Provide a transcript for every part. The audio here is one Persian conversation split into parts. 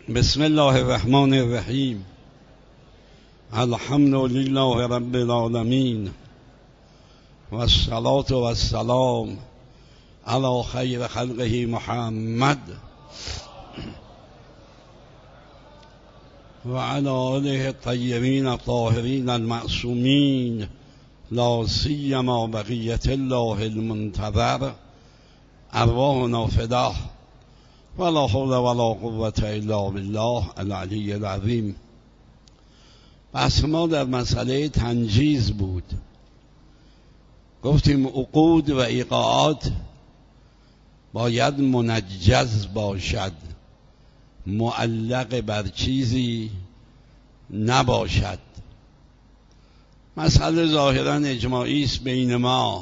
بسم الله الرحمن الرحیم. الحمد لله رب العالمین و الصلاة و السلام علی خیر خلقه محمد و علی آله الطیبین الطاهرین المعصومین، لا سیما بقیة الله المنتظر، ارواحنا فداه ولا حول ولا قوة الا بالله العلی العظیم. بحث ما در مسئله تنجیز بود. گفتیم عقود و ایقاعات باید منجز باشد، معلق بر چیزی نباشد. مسئله ظاهرا اجماعی است بین ما،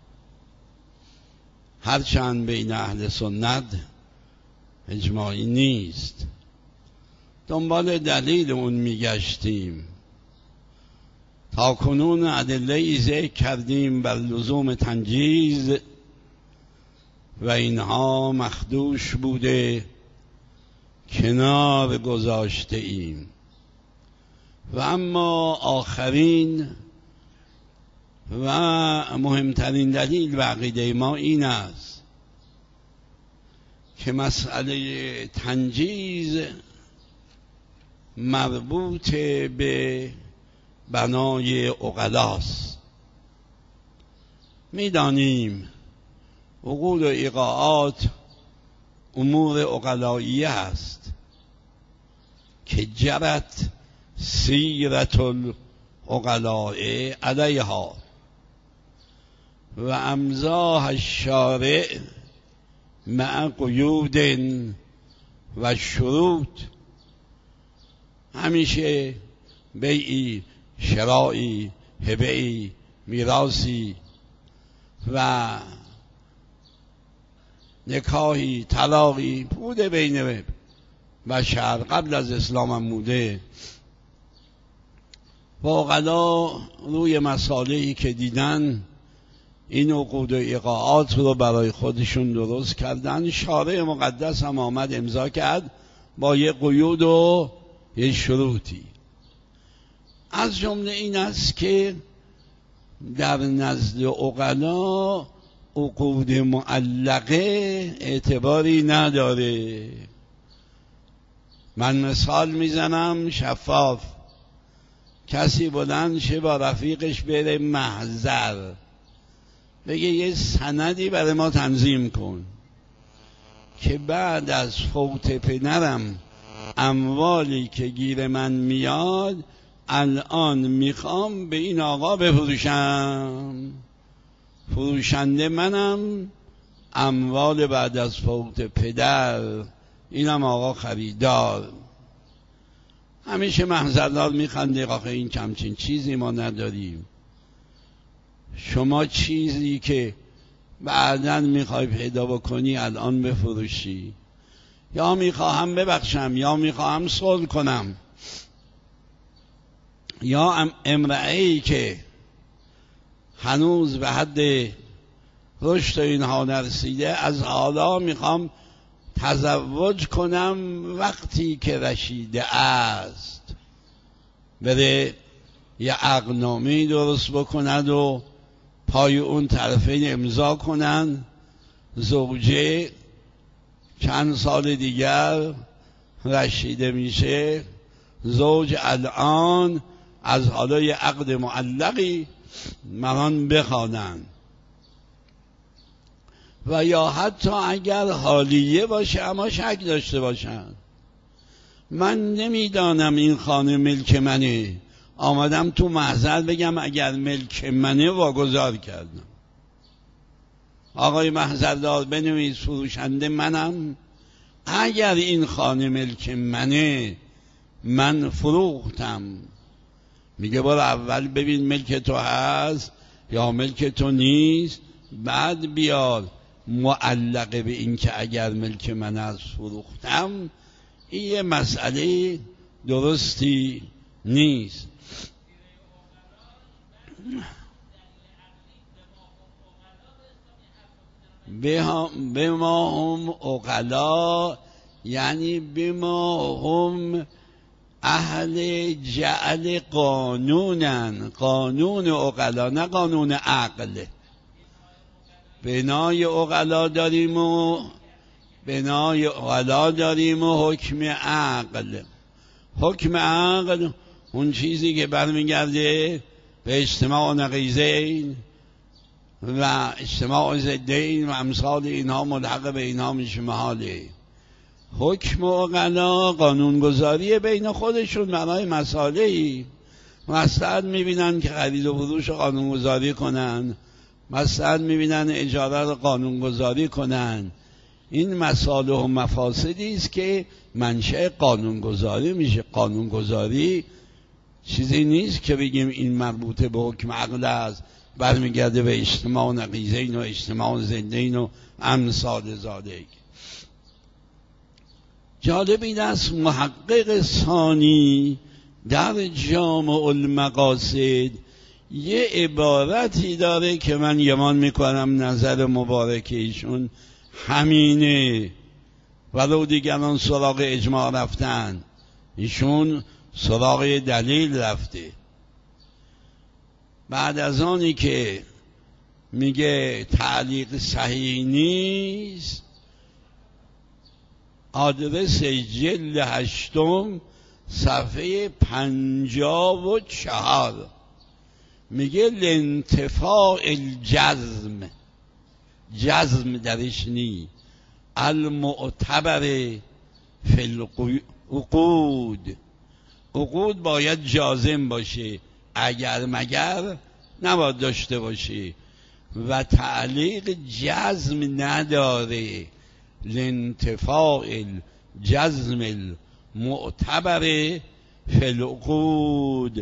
هرچند بین اهل سنت اجماعی نیست. دنبال دلیل اون میگشتیم. تا کنون ادله ذکر کردیم بر لزوم تنجیز و اینها مخدوش بوده، کنار گذاشته ایم. و اما آخرین و مهمترین دلیل و عقیده ما این است که مسئله تنجیز مربوط به بنای عقلاست. میدانیم عقود و ایقاعات امور عقلاییه است که جرت سیرت العقلاء علیها و امضاها الشارع مع قیود و شروط. همیشه بیعی، شرایی، هبه‌ای، میراثی و نکاحی، طلاقی بوده بین بشر، قبل از اسلام هم بوده. عقلا روی مصالحی که دیدن این عقود و ایقاعات رو برای خودشون درست کردن. شارع مقدس هم آمد امضا کرد با یه قیود و یه شروطی. از جمله این است که در نزد عقلا عقود معلقه اعتباری نداره. من مثال میزنم شفاف. کسی بلند شه با رفیقش بره محضر، بگه یه سندی برای ما تنظیم کن که بعد از فوت پدرم اموالی که گیر من میاد الان میخوام به این آقا بفروشم، فروشنده منم، اموال بعد از فوت پدر اینم آقا خریدار. همیشه محضردار میخنده، آخه این کمچین چیزی ما نداریم. شما چیزی که بعداً میخوای پیدا بکنی الان بفروشی، یا میخواهم ببخشم یا میخواهم صلح کنم، یا امرأه‌ای که هنوز به حد رشد اینها نرسیده، از حالا میخوام تزوج کنم وقتی که رشیده است، بره یه عقدنامه‌ای درست بکند و پای اون طرفین امضا کنن. زوجه چند سال دیگر رشیده میشه، زوج الان از حالا یه عقد معلقی مران بخوانن. و یا حتی اگر حالیه باشه اما شک داشته باشن، من نمیدانم این خانه ملک منه، آمدم تو محضر بگم اگر ملک منه واگذار کردم. آقای محضردار بنویس فروشنده منم، اگر این خانه ملک منه من فروختم. میگه برو اول ببین ملک تو هست یا ملک تو نیست، بعد بیار معلقه به این که اگر ملک من هست فروختم. این یه مسئله درستی نیست. به ما هم عقلا یعنی بما هم اهل جعل قانونن، قانون عقلا نه قانون عقل. بنای عقلا داریم و حکم عقل. حکم عقل اون چیزی که برمیگرده به اجتماع نقیضین و اجتماع ضدین و امثال اینها ملحق به اینها میشه محاله. حکم عقلا قانونگذاری بین خودشون برای مسائلی مصلحت میبینن که خرید و فروش قانونگذاری کنن، مصلحت میبینن اجاره رو قانونگذاری کنن. این مصالح و مفاسدی است که منشأ قانونگذاری میشه. قانونگذاری چیزی نیست که بگیم این مربوط به حکم عقل است، برمیگرده به اجتماع نقیضین و اجتماع ضدین و امثال ذالک. جالب این است محقق ثانی در جامع المقاصد یه عبارتی داره که من گمان میکنم نظر مبارک ایشون همینه، ولو دیگران سراغ اجماع رفتن، ایشون سراغ دلیل رفته. بعد از آنی که میگه تعلیق صحیح نیست، آدرس جلد 8 صفحه 54 میگه لانتفاع الجزم، جزم درش نی، المعتبر فی العقود، عقود باید جازم باشه، اگر مگر نباید داشته باشه و تعلیق جزم نداره. لانتفاع الجزم المعتبر فی العقود.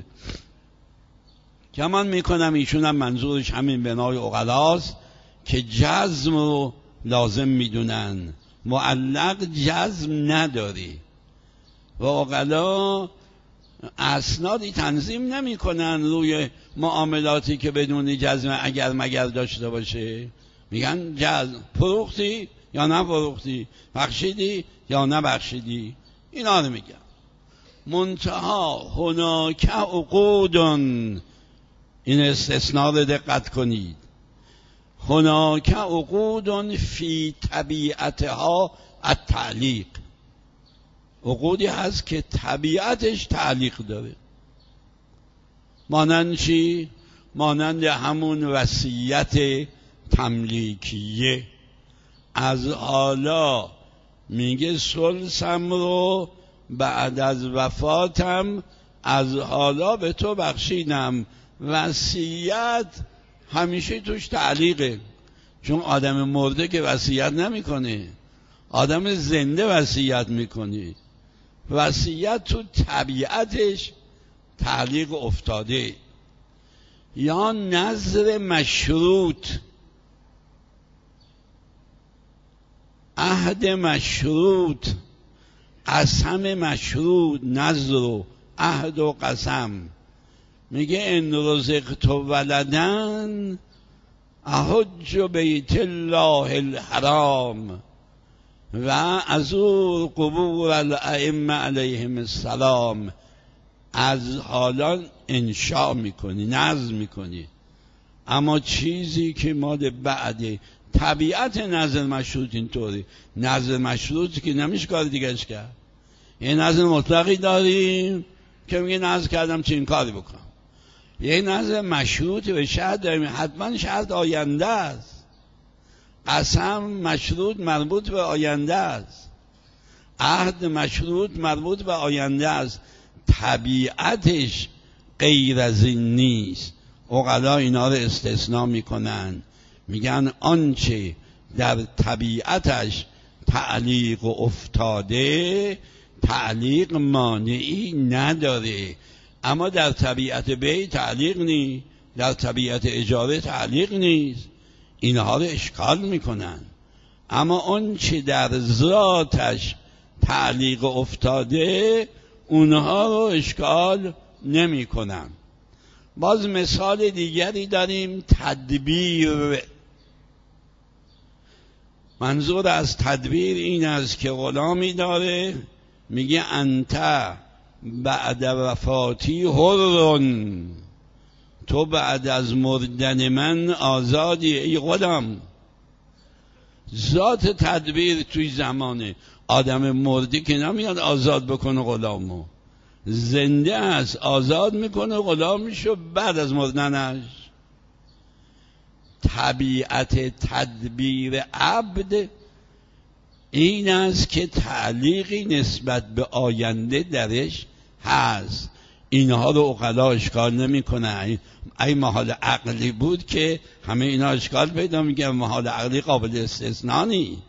گمان میکنم ایشون هم منظورش همین بنای عقلاست که جزم رو لازم میدونن، معلق جزم نداره و عقلا اسنادی تنظیم نمی کنن روی معاملاتی که بدون جزم اگر مگر داشته باشه. میگن جزم، فروختی یا نه فروختی، بخشیدی یا نه بخشیدی، اینا رو میگن. منتها هناک عقودن، این استثناء رو دقت کنید، هناک عقودن فی طبیعتها التعلیق، عقودی هست که طبیعتش تعلیق داره. مانند چی؟ مانند همون وصیت تملیکیه. از حالا میگه ثلثم رو بعد از وفاتم از حالا به تو بخشیدم. وصیت همیشه توش تعلیقه، چون آدم مرده که وصیت نمیکنه، آدم زنده وصیت میکنه. وصیت تو طبیعتش تعلیق افتاده. یا نظر مشروط، عهد مشروط، قسم مشروط، نظر و عهد و قسم. میگه ان رزقت ولدن احج بیت الله الحرام و ازور قبور الائمه علیهم السلام. از حالا انشاء میکنی، نظم میکنی. اما چیزی که مال بعد، طبیعت نظر مشروط اینطوری، نظر مشروط که نمیشه کار دیگهش کرد. یه نظر مطلقی داریم که میگه نظر کردم چه این کاری بکنم. یه نظر مشروط به شرط داریم، حتما شرط آینده است. قسم مشروط مربوط به آینده است، عهد مشروط مربوط به آینده است، طبیعتش غیر از این نیست. عقلا اینا رو استثناء میکنن، میگن آنچه در طبیعتش تعلیق افتاده تعلیق مانعی نداره. اما در طبیعت بی تعلیق نیست، در طبیعت اجاره تعلیق نیست. اینها رو اشکال میکنن. اما آنچه در ذاتش تعلیق افتاده اونها رو اشکال نمی کنن. باز مثال دیگری داریم، تدبیر. منظور از تدبیر این است که غلامی داره میگه انت بعد وفاتی حرٌ، تو بعد از مردن من آزادی ای غلام. ذات تدبیر توی زمانه آدم مردی که نمیاد آزاد بکنه غلامو، زنده است آزاد میکنه غلامشو بعد از مردنش. طبیعت تدبیر عبد این است که تعلیقی نسبت به آینده درش هست. اینها رو عقلا اشکال نمیکنه. ای محال عقلی بود که همه اینا اشکال پیدا میگه، محال عقلی قابل استثناء نی.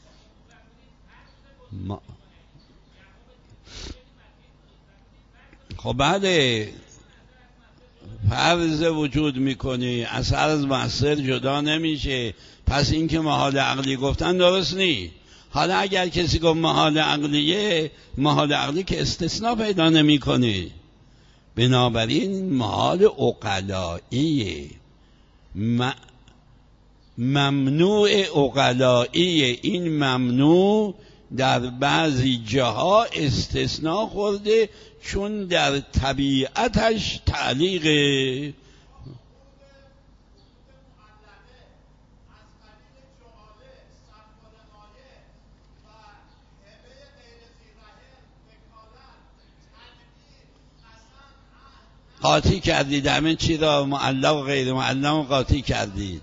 خب بعد فرض وجود میکنی، اثر از مؤثر جدا نمیشه، پس این که محال عقلی گفتن درست نی. حالا اگر کسی گفت محال عقلیه، محال عقلی که استثناء پیدا نمیکنه، بنابراین محال عقلاییه، ممنوع عقلاییه. این ممنوع در بعضی جاها استثناء خورده چون در طبیعتش تعلیقه. قاطی کردید همه چی را، معلق و غیر معلق قاطی کردید.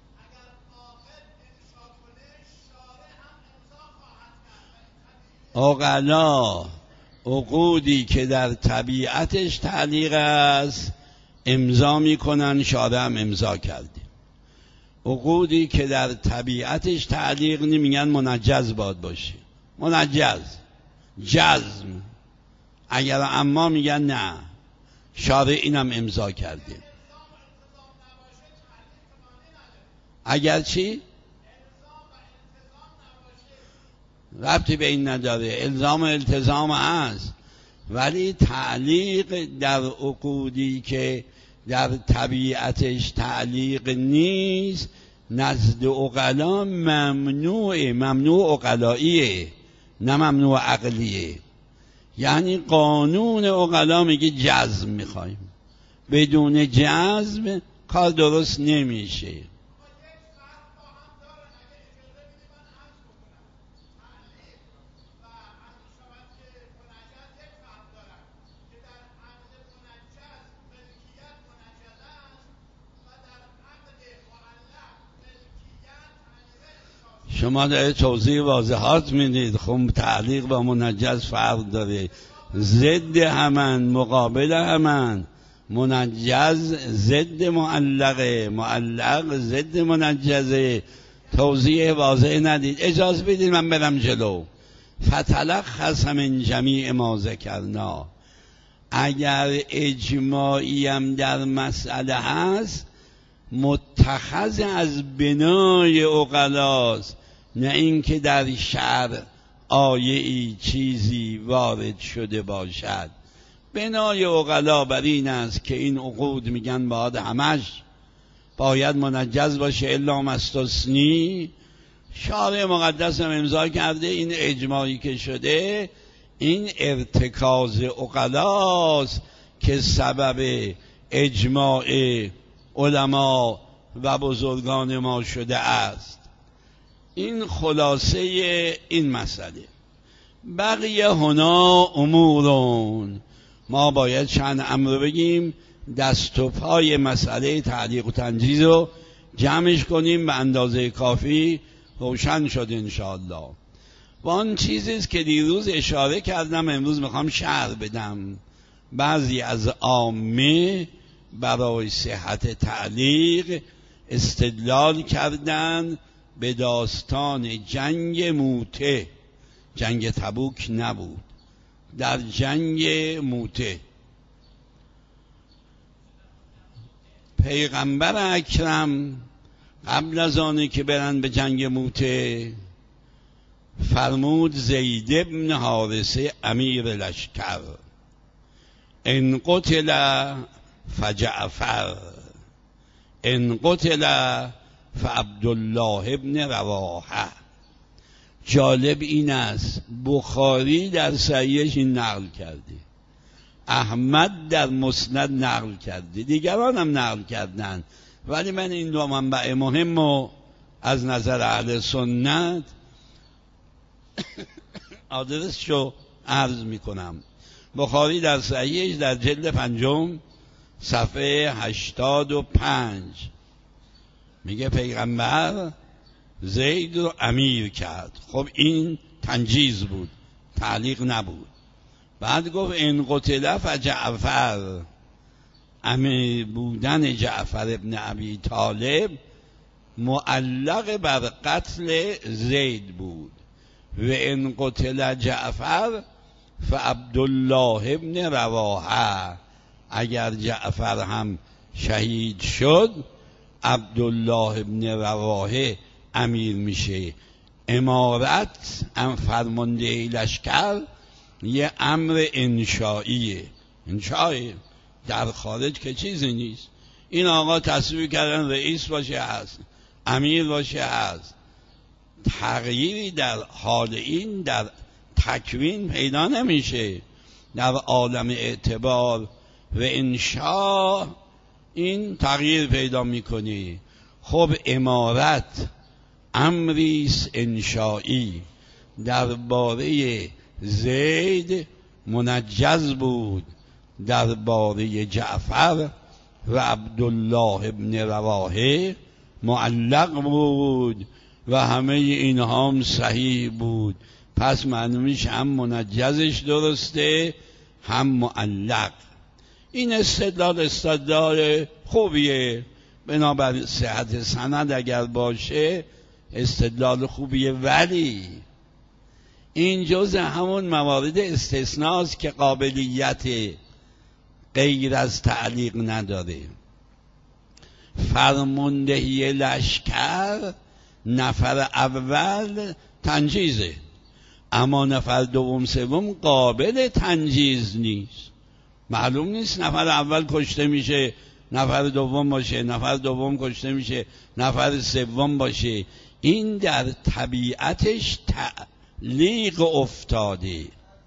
عقلا عقودی که در طبیعتش تعلیق است امضا میکنن، شارع هم امضا کردیم. عقودی که در طبیعتش تعلیق نمیگن منجز باد باشه، منجز جزم. اگر اما میگن نه، شارع اینم امضا کرده. اگر چی؟ ربطی به این نداره، الزام و التزام هست، ولی تعلیق در عقودی که در طبیعتش تعلیق نیست نزد عقلا ممنوعه. ممنوع عقلاییه نه ممنوع عقلیه. یعنی قانون عقلا میگه جزم میخوایم، بدون جزم کار درست نمیشه. شما داره توضیح واضحات میدید. خب تعلیق با منجز فرق داره، ضد همن، مقابل همن. منجز ضد معلقه، معلق ضد منجزه. توضیح واضح ندید. اجازه بدید من برم جلو. فتلخص من جمیع ما ذکرنا. اگر اجماعی هم در مسئله هست متخذ از بنای عقلاست، نه اینکه در شرع آیه‌ای چیزی وارد شده باشد. بنای عقلا بر این است که این عقود میگن باید همش باید منجز باشه الا مستثنی. شارع مقدس هم امضا کرده، این اجماعی که شده این ارتکاز عقلاست که سبب اجماع علما و بزرگان ما شده است. این خلاصه این مسئله. بقیه هنا امورون، ما باید چند امر بگیم، دست و پای مسئله تعلیق و تنجیز رو جمعش کنیم به اندازه کافی روشن شد انشاءالله. و آن چیزیست که دیروز اشاره کردم امروز میخوام شرح بدم. بعضی از عامه برای صحت تعلیق استدلال کردن به داستان جنگ موته. جنگ تبوک نبود، در جنگ موته پیغمبر اکرم قبل از آنه که برن به جنگ موته فرمود زید ابن حارثه امیر لشکر ان قتل فجعفر ان قتل فعبدالله ابن رواحه. جالب این است بخاری در صحیحش این نقل کرده، احمد در مسند نقل کرده، دیگران هم نقل کردند، ولی من این دو منبع مهم رو از نظر اهل سنت آدرسشو عرض میکنم. بخاری در صحیحش در جلد 5 صفحه 85 میگه پیغمبر زید رو امیر کرد. خب این تنجیز بود، تعلیق نبود. بعد گفت ان قتل فجعفر، امیر بودن جعفر ابن ابی طالب معلق بر قتل زید بود. و ان قتل جعفر فعبدالله ابن رواحه، اگر جعفر هم شهید شد عبدالله ابن رواحه امیر میشه. امارت فرمانده لشکر یه امر انشائیه، انشائیه در خارج که چیزی نیست. این آقا تصویر کردن رئیس باشه هست، امیر باشه هست، تغییری در حال این در تکوین پیدا نمیشه در عالم اعتبار و انشاء این تغییر پیدا میکنی. خب امارت امریست انشایی، درباره زید منجز بود، درباره جعفر و عبدالله ابن رواحه معلق بود و همه اینها هم صحیح بود. پس معلومش هم منجزش درسته هم معلق. این استدلال خوبیه، بنابر صحت سند اگر باشه استدلال خوبیه، ولی این جزء همون موارد استثناست که قابلیت غیر از تعلیق نداره. فرماندهی لشکر نفر اول تنجیزه، اما نفر دوم سوم قابل تنجیز نیست. معلوم نیست نفر اول کشته میشه نفر دوم باشه، نفر دوم کشته میشه نفر سوم باشه. این در طبیعتش تعلیق افتاده.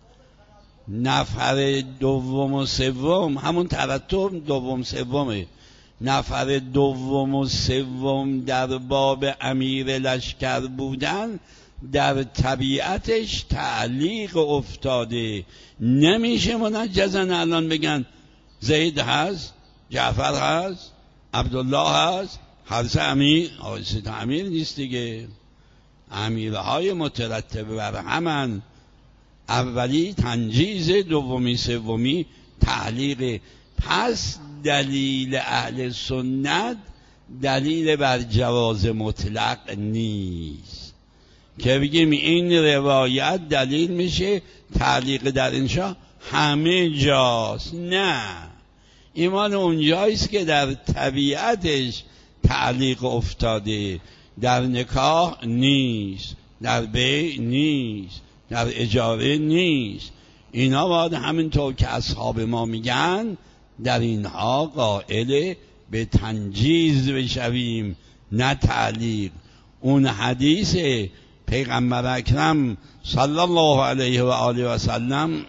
نفر دوم و سوم همون ترتب دوم سومه. نفر دوم و سوم در باب امیر لشکر بودن در طبیعتش تعلیق افتاده. نمیشه منجزن الان بگن زید هست، جعفر هست، عبدالله هست، هر سه امیر. سه امیر نیست دیگه، امیرهای مترتب بر همن. اولی تنجیز، دومی سومی تعلیق. پس دلیل اهل سنت دلیل بر جواز مطلق نیست که بگیم این روایت دلیل میشه تعلیق در انشاء همه جاست. نه، ایمان اونجاییست که در طبیعتش تعلیق افتاده. در نکاح نیست، در بیع نیست، در اجاره نیست. اینا باید همینطور که اصحاب ما میگن در اینها قائل به تنجیز بشویم نه تعلیق. اون حدیث پیغمبر اکرم صلی الله علیه و آله و سلم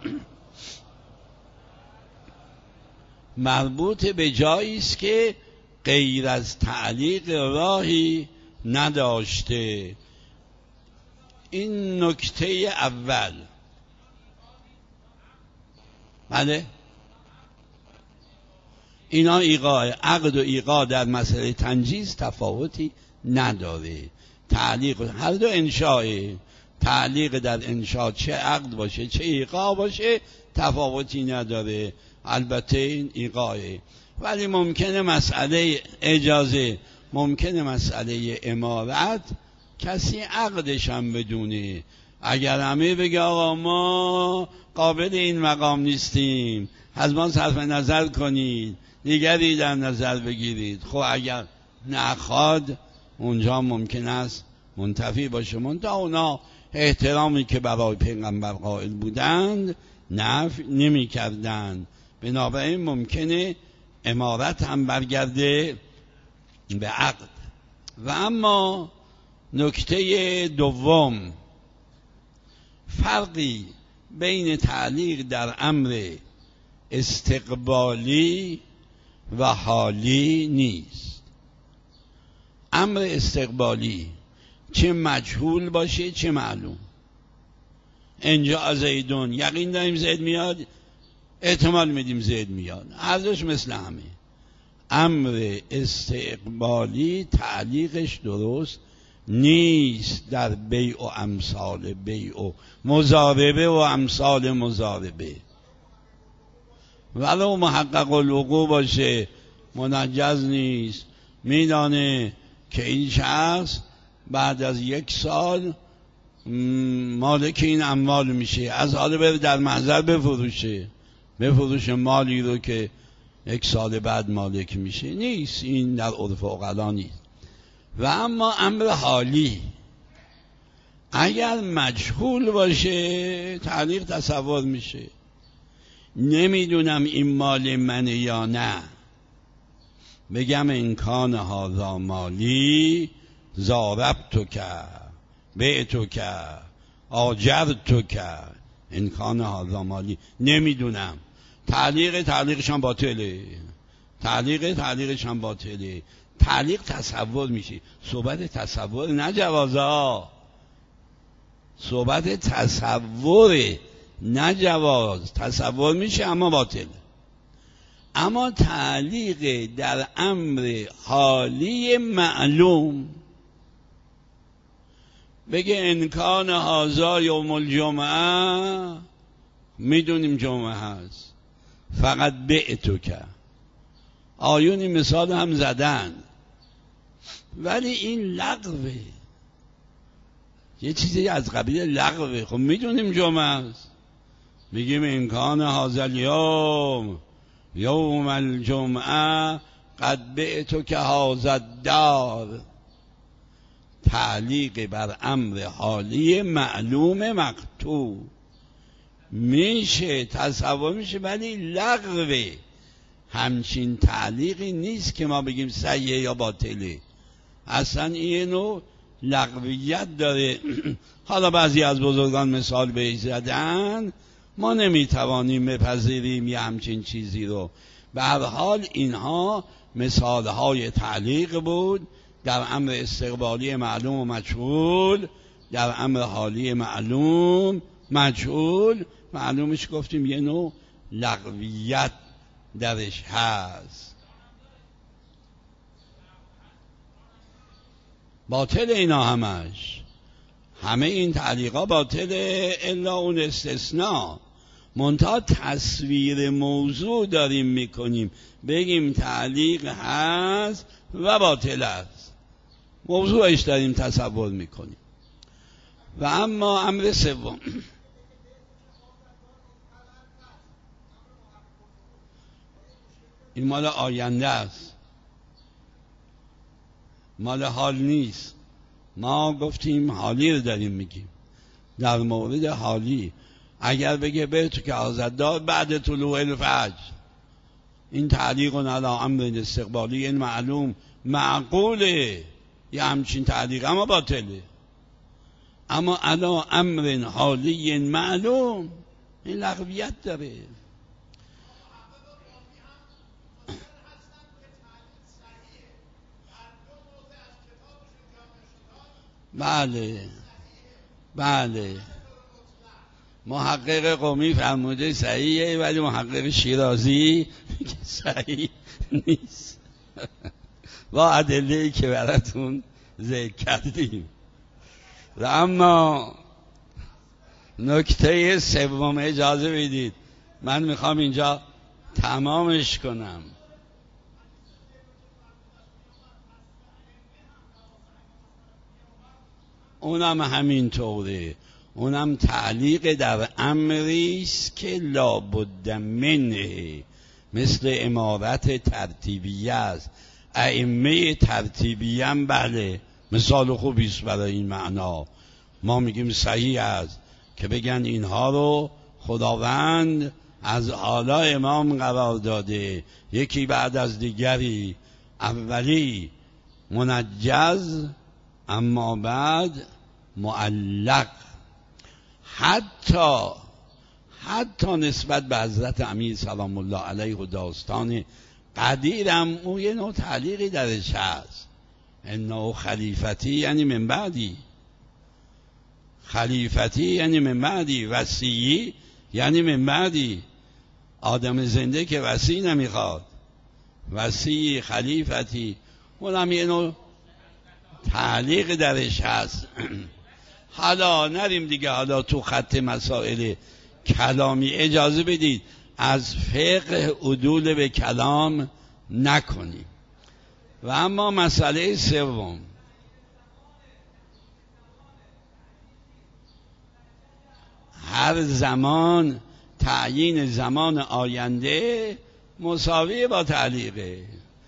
مربوط به جایی است که غیر از تعلیق راهی نداشته. این نکته اول. بله، اینا ایقاع، عقد و ایقاع در مسئله تنجیز تفاوتی نداره. تعلیق هر دو انشاءه. تعلیق در انشاء چه عقد باشه چه ایقاع باشه تفاوتی نداره، البته این ایقاعه. ولی ممکنه مسئله اجازه، ممکنه مسئله امارت کسی عقدش هم بدونه. اگر امیر بگه آقا ما قابل این مقام نیستیم، از ما صرف نظر کنید، دیگری در نظر بگیرید. خب اگر نخواد اونجا ممکن است منتفی باشه. منتها اونا احترامی که برای پیغمبر قائل بودند نفی نمی کردند. بنابراین ممکنه امارت هم برگرده به عقد. و اما نکته دوم فرقی بین تعلیق در امر استقبالی و حالی نیست. امر استقبالی چه مجهول باشه چه معلوم، اینجا زیدون یقین داریم زید میاد، احتمال میدیم زید میاد، هر دوش مثل همه. امر استقبالی تعلیقش درست نیست در بیع و امثال بیع و مضاربه و امثال مضاربه. ولو محقق الوقوع باشه منجز نیست، میدانه که این شخص بعد از 1 سال مالک این اموال میشه، از حالا بره در محضر بفروشه مالی رو که 1 سال بعد مالک میشه. نیست، این در عرف عقلا نیست. و اما امر حالی اگر مجهول باشه تعلیق تصور میشه، نمیدونم این مال منه یا نه، بگم امکان هذا مالی ضاربتک بعتک آجرتک، امکان هذا مالی، نمیدونم، تعلیقشان باطله، تعلیقشان باطله. تعلیق تصور میشه، صحبت تصور نه جوازا، صحبت تصور نه جواز، تصور میشه اما باطل. اما تعلیق در امر حالی معلوم، بگه امکان هذا یوم الجمعه، میدونیم جمعه هست، فقط بعتک، آیونی مثال هم زدن، ولی این لغوه، یه چیزی از قبیل لغوه. خب میدونیم جمعه است، میگیم امکان هذا الیوم یوم الجمعه قد بعتک هذا الدار. تعلیق بر امر حالی معلوم مقطوع میشه، تصور میشه، ولی لغوه. همچین تعلیقی نیست که ما بگیم صحیحه یا باطله، اصلا این نوع لغویت داره. حالا بعضی از بزرگان مثال بهش زدن، ما نمیتوانیم بپذیریم یه همچین چیزی رو. به هر حال اینها مثالهای تعلیق بود در امر استقبالی معلوم و مجهول، در امر حالی معلوم مجهول. معلومش گفتیم یه نوع لغویت درش هست، باطل اینا همه این تعلیقا باطله الا اون استثناء. منتها تصویر موضوع داریم میکنیم، بگیم تعلیق هست و باطل است، موضوعش داریم تصور میکنیم. و اما امر سوم، این مال آینده است، مال حال نیست. ما گفتیم حالی رو داریم میگیم. در مورد حالی اگر بگه بیتو که آزدار بعد طلوع الفجر، این تعلیق علی امر استقبالی، این معلوم معقوله، یه همچین تعلیق اما باطله. اما علی امر حالی معلوم، این لغویت داره. بله محقق قومی فرموده صحیحه، ولی محقق شیرازی صحیح نیست با ادله‌ای که براتون ذکر کردیم. و اما نکته سوم، اجازه بدید من میخوام اینجا تمامش کنم. اونم همینطوره، اونم تعلیق در امریست که لابد منه، مثل امارت ترتیبیه است. ائمه ترتیبیه هم بله مثال خوبیست برای این معنا. ما میگیم صحیح است که بگن اینها رو خداوند از حالا امام قرار داده، یکی بعد از دیگری، اولی منجز اما بعد معلق. حتی نسبت به حضرت امیر سلام الله علیه و داستان قدیرم اون یه نوع تعلیقی درش هست. انه خلیفتی یعنی من بعدی، خلیفتی یعنی من بعدی، وصیی یعنی من بعدی. آدم زنده که وصی نمیخواد، وصی خلیفتی، اونم یه نوع تعلیق درش هست. حالا نریم دیگه، حالا تو خط مسائل کلامی اجازه بدید از فقه عدول به کلام نکنیم. و اما مسئله سوم، هر زمان تعیین زمان آینده مساوی با تعلیقه.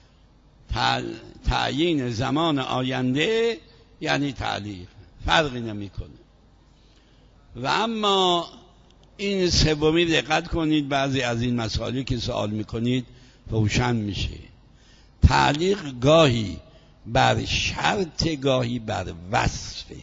تعیین زمان آینده یعنی تعلیق، فرقی نمیکنه. و اما این سومی دقت کنید، بعضی از این مسائلی که سوال میکنید روشن میشه. تعلیق گاهی بر شرط گاهی بر وصفه،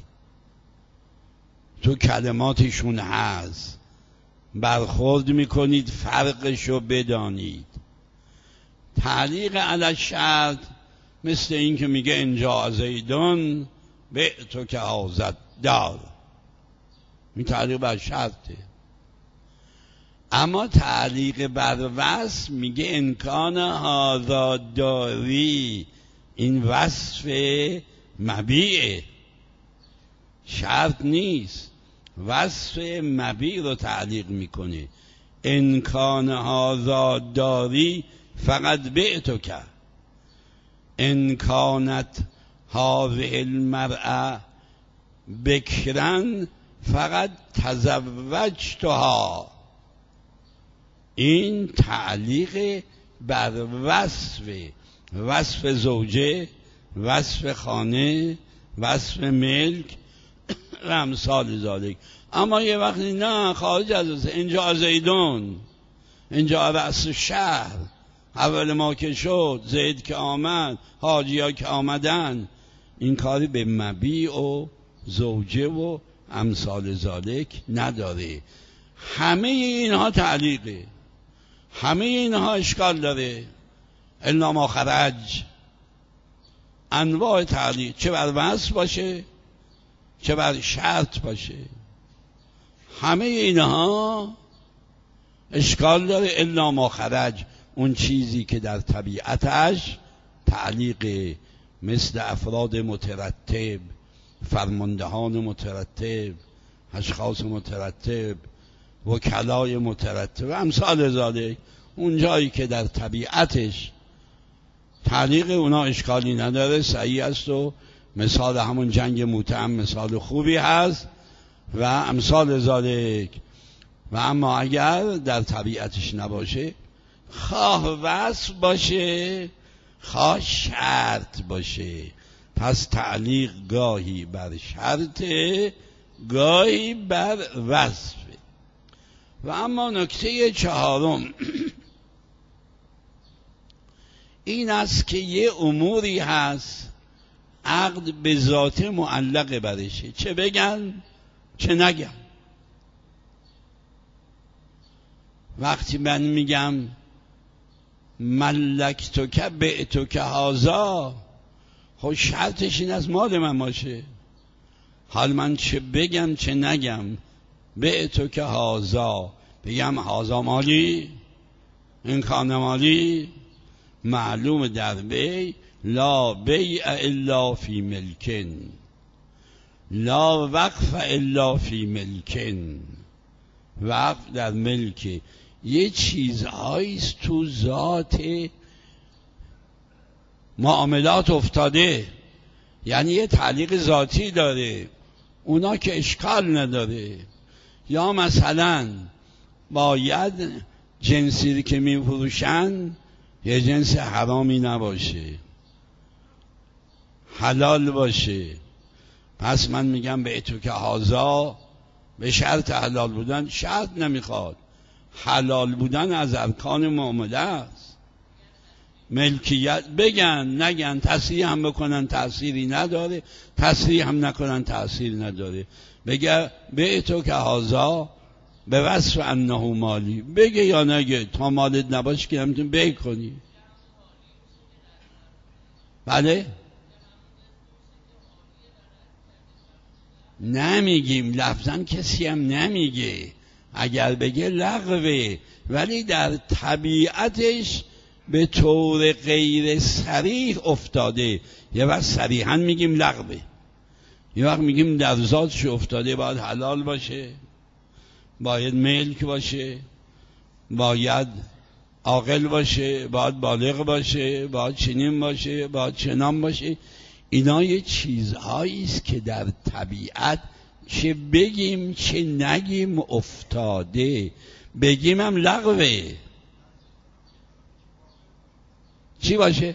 تو کلماتشون هست، برخورد میکنید فرقشو بدانید. تعلیق علی شرط مثل این که میگه انجا زیدون به تو که آزد دار، این تعلیق بر شرطه. اما تعلیق بر وصف میگه امکان هذا داری، این وصف مبیعه، شرط نیست، وصف مبیع رو تعلیق میکنه. امکان هذا داری فقط بعتو کرد، امکانت هذه المرأة بکرن فقط تزوجتها. این تعلیق بر وصف زوجه، وصف خانه، وصف ملک و امثال ذالک. اما یه وقتی نه، خارج از اینجا زیدون، اینجا رأس شهر، اول ما که شد، زید که آمد، حاجی ها که آمدن، این کاری به مبیع و زوجه و امثال ذالک نداره. همه اینها تعلیقه، همه اینها اشکال داره. الا ما خرج، انواع تعلیق، چه بر وصف باشه چه بر شرط باشه، همه اینها اشکال داره. الا ما خرج، اون چیزی که در طبیعتش تعلیق، مثل افراد مترتب، فرماندهان مترتب، اشخاص مترتب، وکلای مترتب و امثال ذالک، اون جایی که در طبیعتش تعلیق اونا اشکالی نداره، صحیح است و مثال همون جنگ موته مثال خوبی هست و امثال ذالک. و اما اگر در طبیعتش نباشه، خواه وصف باشه خواه شرط باشه، پس تعلیق گاهی بر شرط گاهی بر وصف. و اما نکته چهارم این است که یه اموری هست عقد به ذات معلق برشه، چه بگن چه نگم. وقتی من میگم ملکتک بعتک هذا، خب شرطش این از مال من باشه. حال من چه بگم چه نگم، بعتک هذا، بگم هذا مالی، این کان مالی، معلوم در بی لا بیع الا فی ملکن، لا وقف الا فی ملکن، وقف در ملک. یه چیزهاییست تو ذات معاملات افتاده، یعنی یه تعلیق ذاتی داره، اونا که اشکال نداره. یا مثلا باید جنسی که میفروشن یه جنس حرامی نباشه، حلال باشه. پس من میگم به تو که هازا، به شرط حلال بودن، شرط نمیخواد، حلال بودن از ارکان معامله است. ملکیت بگن نگن، تصریح هم بکنن تأثیری نداره، تصریح هم نکنن تأثیر نداره. بگه به تو که هازا به وصف انه مالی، بگه یا نگه، تا مالت نباشه که نمیتونی بی کنی. بله نمیگیم، لفظا کسی هم نمیگه، اگر بگه لغوه، ولی در طبیعتش به طور غیر صریح افتاده. یه وقت صریحا میگیم لغوه، یه وقت میگیم در ذاتش افتاده. باید حلال باشه، باید ملک باشه، باید عاقل باشه، باید بالغ باشه، باید چنین باشه، باید چنان باشه. اینا یه چیزهایی است که در طبیعت چه بگیم چه نگیم افتاده. بگیم هم لغوه. چی باشه؟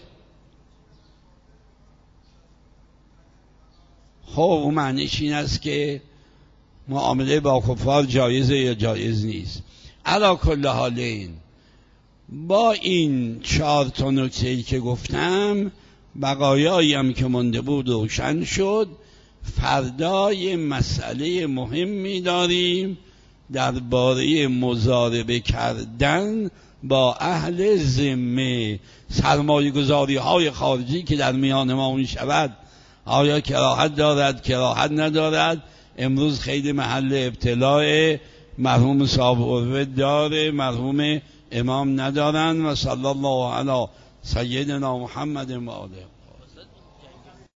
خب اون معنیش این است که معامله با کفار جایزه یا جایز نیست. علی کل حالین با این 4 تا نکته‌ای که گفتم، بقایایی هم که مونده بود روشن شد. فردای مسئله مهمی داریم درباره مضاربه کردن با اهل ذمه، سرمایه گذاری های خارجی که در میان ما می شود، آیا کراهت دارد کراهت ندارد. امروز خیلی محل ابتلاع، مرحوم صاحب عروه داره، مرحوم امام ندارن. و صلی الله علی سیدنا محمد و آله.